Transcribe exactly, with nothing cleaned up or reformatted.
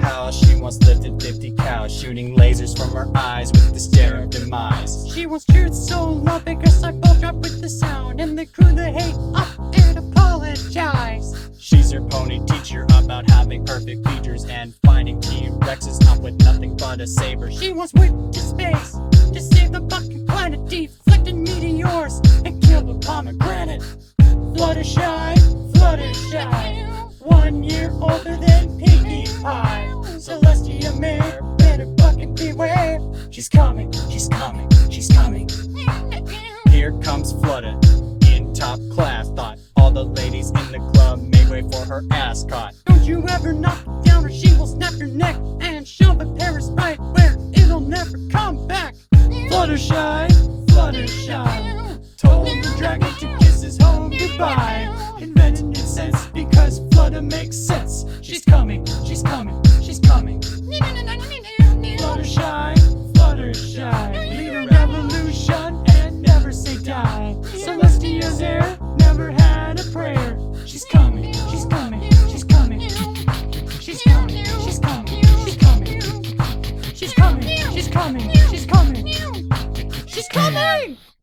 house. She once lifted fifty cows, shooting lasers from her eyes with the stare of demise. She wants truth so loud because I ball drop with the sound, and the crew they hate up and apologize. She's her pony teacher about having perfect features and fighting T-Rexes up with nothing but a saber. She wants went to space to save the fucking planet, deflecting meteors and kill the pomegranate. Fluttershy, Fluttershy, one year older than Pinkie Pie. Celestia Mare, better fucking beware. She's coming, she's coming, she's coming. Here comes Flutta in top class. Thought all the ladies in the club made way for her ascot. Don't you ever knock it down or she will snap your neck and shove a Paris right where it'll never come back. Fluttershy, Fluttershy, told the dragon to kiss his home goodbye. Invented sense because Flutta makes sense. She's coming, she's coming, she's coming. Fluttershy, Fluttershy, lead a revolution and never say die. Celestia's heir never had a prayer. She's coming, she's coming, she's coming. She's coming, she's coming, she's coming. She's coming, she's coming, she's coming. She's coming!